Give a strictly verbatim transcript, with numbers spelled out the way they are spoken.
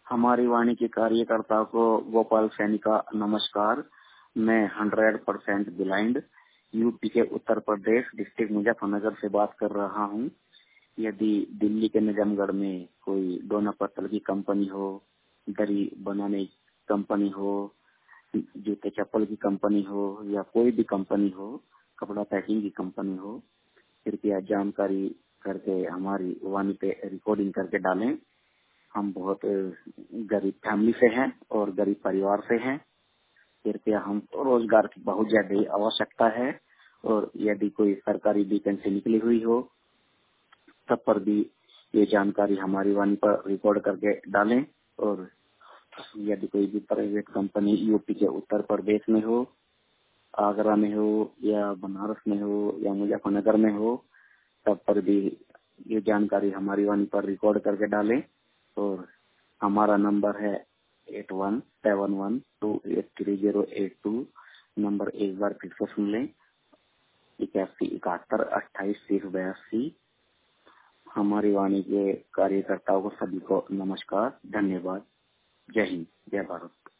हमारी वाणी के कार्यकर्ताओं को गोपाल सैनी का नमस्कार। मैं हंड्रेड परसेंट ब्लाइंड यूपी के उत्तर प्रदेश डिस्ट्रिक्ट मुजफ्फरनगर से बात कर रहा हूँ। यदि दिल्ली के निजामगढ़ में कोई डोना पत्तल की कंपनी हो, दरी बनाने की कंपनी हो, जूते चप्पल की कंपनी हो या कोई भी कंपनी हो, कपड़ा पैकिंग की कंपनी हो, कृपया जानकारी करके हमारी वाणी पे रिकॉर्डिंग करके डालें। हम बहुत गरीब फैमिली से हैं और गरीब परिवार से हैं। कृपया हम रोजगार की बहुत ज्यादा आवश्यकता है और यदि कोई सरकारी वैकेंसी निकली हुई हो तब पर भी ये जानकारी हमारी वाणी पर रिकॉर्ड करके डालें। और यदि कोई भी प्राइवेट कंपनी यूपी के उत्तर प्रदेश में हो, आगरा में हो या बनारस में हो या मुजफ्फरनगर में हो, तब पर भी ये जानकारी हमारी वाणी पर रिकॉर्ड करके डालें। और हमारा नंबर है eight one seven one two eight three zero eight two. Number एक बार फिर से सुन लें, इक्यासी इकहत्तर अट्ठाईस तीस बयासी। हमारी वाणी के कार्यकर्ताओं को सभी को नमस्कार, धन्यवाद। जय हिंद, जय भारत।